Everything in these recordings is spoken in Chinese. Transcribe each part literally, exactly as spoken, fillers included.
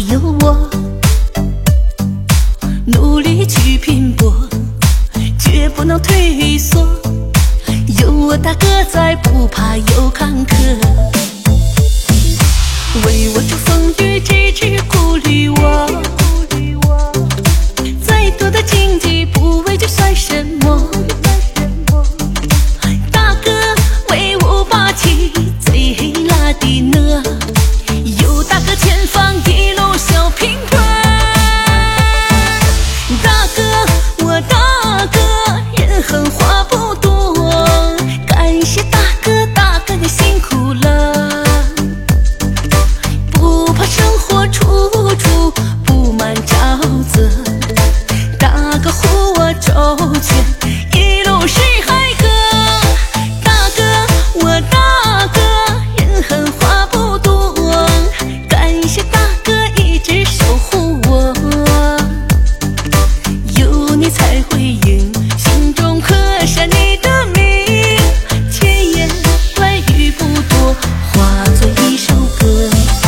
有我，努力去拼搏，绝不能退缩。有我大哥在，不怕有坎坷。为我遮风雨，支持鼓励我。再多的荆棘，不畏惧算什么？大哥威武霸气，最黑辣的呢。有大哥前方一路小平川。大哥，我大哥，人狠话不多，感谢大哥，大哥你辛苦了。不怕生活处处布满沼泽，大哥护我周全，一路是海河。大哥，我大哥，人狠话不多，感谢大哥一直守护我。有你才会赢，心中刻下你的名，千言万语不多，化作一首歌。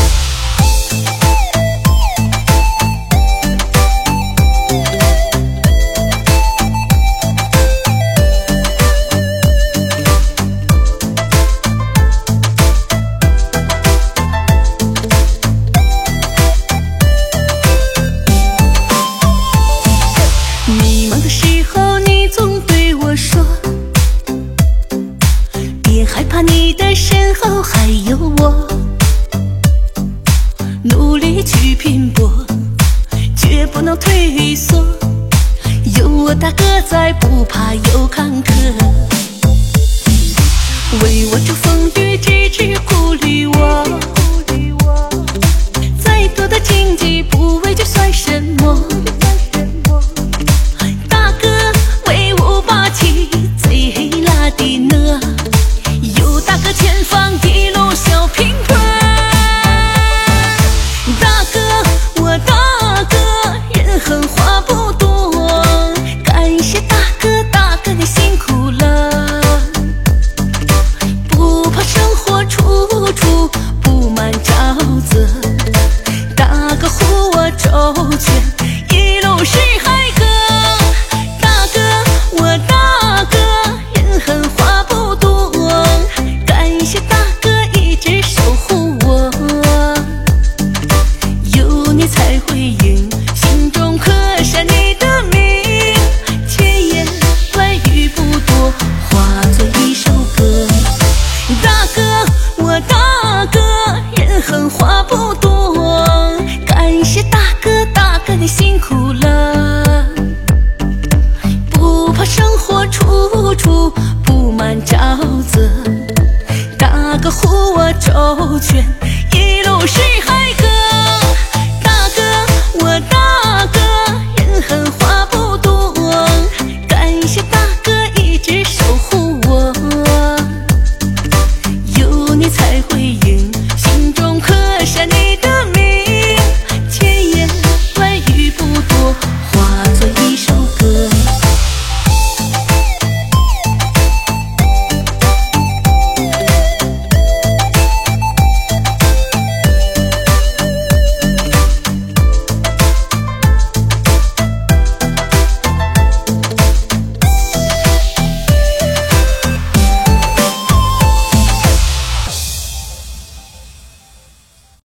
迷茫的时候，你总对我说，别害怕，你的身后还有我。努力去拼搏，绝不能退缩。有我大哥在，不怕有坎坷。为我遮风雨，支持鼓励我。再多的荆棘，不畏惧算什么？大哥威武霸气，最黑辣的呢。有大哥前方一路小平川。大哥，我大哥，人狠话不多，感谢大哥，大哥你辛苦了。不怕生活处处布满沼泽，大哥护我周全，一路是海河。大哥，我大哥，人狠话不多，感谢大哥一直守护我。有你才会赢，